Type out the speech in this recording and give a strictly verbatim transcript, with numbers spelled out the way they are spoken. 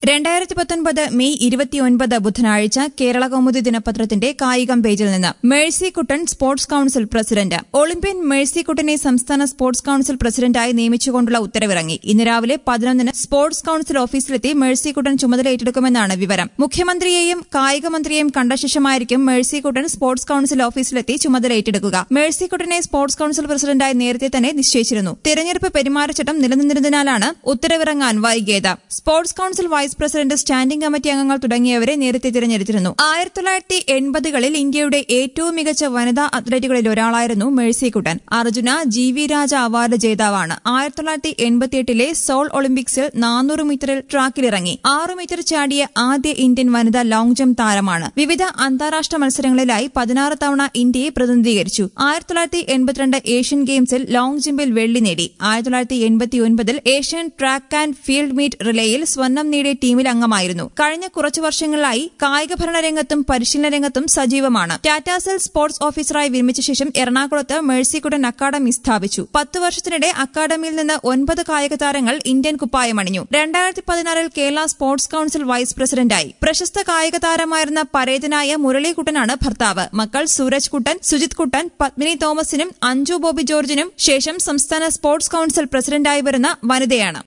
രണ്ടായിരത്തി പത്തൊൻപത് മെയ് ഇരുപത്തിയൊൻപത് ബുധനാഴ്ച കേരള കൗമുദി ദിനപത്രത്തിന്റെ കായികം പേജിൽ നിന്ന് Mercykuttan sports council president. Olympian മേഴ്സിക്കുട്ടനെ സംസ്ഥാന സ്പോർട്സ് കൌൺസിൽ പ്രസിഡന്റായി നിയമിച്ചുകൊണ്ടുള്ള ഉത്തരവിറങ്ങി. ഇന്ന് രാവിലെ പതിനൊന്നിന് സ്പോർട്സ് കൌൺസിൽ ഓഫീസിലെത്തി മേഴ്സിക്കുട്ടൻ ചുമതല ഏറ്റെടുക്കുമെന്നാണ് വിവരം. മുഖ്യമന്ത്രിയെയും കായിക മന്ത്രിയെയും കണ്ട ശേഷമായിരിക്കും മേഴ്സിക്കുട്ടൻ സ്പോർട്സ് കൌൺസിൽ ഓഫീസിലെത്തി ചുമതല ഏറ്റെടുക്കുക. മേഴ്സിക്കുട്ടനെ സ്പോർട്സ് കൌൺസിൽ പ്രസിഡന്റായി നേരത്തെ തന്നെ നിശ്ചയിച്ചിരുന്നു. തെരഞ്ഞെടുപ്പ് പെരുമാറ്റച്ചട്ടം നിലനിന്നിരുന്നതിനാലാണ് ഉത്തരവിറങ്ങാൻ വൈകിയത്. Sports council vice president, standing committee അംഗങ്ങൾ തുടങ്ങിയവരെ നേരത്തെ തിരഞ്ഞെടുത്തിരുന്നു. ആയിരത്തി തൊള്ളായിരത്തി എൺപതുകളിൽ ഇന്ത്യയുടെ ഏറ്റവും മികച്ച വനിതാ അത്ലറ്റുകളിൽ ഒരാളായിരുന്നു Mercykuttan. Arjuna, G V Raja award ജേതാവാണ്. ആയിരത്തി തൊള്ളായിരത്തി എൺപത്തിയെട്ടിലെ സോൾ ഒളിമ്പിക്സിൽ നാനൂറ് മീറ്ററിൽ ട്രാക്കിലിറങ്ങി ആറ് മീറ്റർ ചാടിയ ആദ്യ ഇന്ത്യൻ വനിതാ ലോങ് ജംപ് താരമാണ്. വിവിധ അന്താരാഷ്ട്ര മത്സരങ്ങളിലായി പതിനാറ് തവണ ഇന്ത്യയെ പ്രതിനിധീകരിച്ചു. ആയിരത്തി തൊള്ളായിരത്തി എൺപത്തിരണ്ട് ഏഷ്യൻ ഗെയിംസിൽ ലോങ് ജംപിൽ വെള്ളി നേടി. ആയിരത്തി തൊള്ളായിരത്തി എൺപത്തിയൊൻപതിൽ Asian track and field meet റിലേയിൽ സ്വർണം നേടിയ ടീമിൽ അംഗമായിരുന്നു. കഴിഞ്ഞ കുറച്ചു വർഷങ്ങളിലായി കായിക ഭരണ രംഗത്തും പരിശീലന രംഗത്തും സജീവമാണ്. ടാറ്റാസിൽ സ്പോർട്സ് ഓഫീസറായി വിരമിച്ച ശേഷം എറണാകുളത്ത് മേഴ്സിക്കുട്ടൻ അക്കാദമി സ്ഥാപിച്ചു. പത്ത് വർഷത്തിനിടെ അക്കാദമിയിൽ നിന്ന് ഒൻപത് കായിക താരങ്ങൾ ഇന്ത്യൻ കുപ്പായമണിഞ്ഞു. രണ്ടായിരത്തി പതിനാറിൽ കേരള സ്പോർട്സ് കൌൺസിൽ വൈസ് പ്രസിഡന്റായി. പ്രശസ്ത കായിക താരമായിരുന്ന പരേതനായ മുരളീകുട്ടനാണ് ഭർത്താവ്. മക്കൾ സൂരജ് കുട്ടൻ, സുജിത് കുട്ടൻ, പത്മിനി തോമസിനും അഞ്ജു ബോബി ജോർജിനും ശേഷം സംസ്ഥാന സ്പോർട്സ് കൌൺസിൽ പ്രസിഡന്റായി വരുന്ന വനിതയാണ്.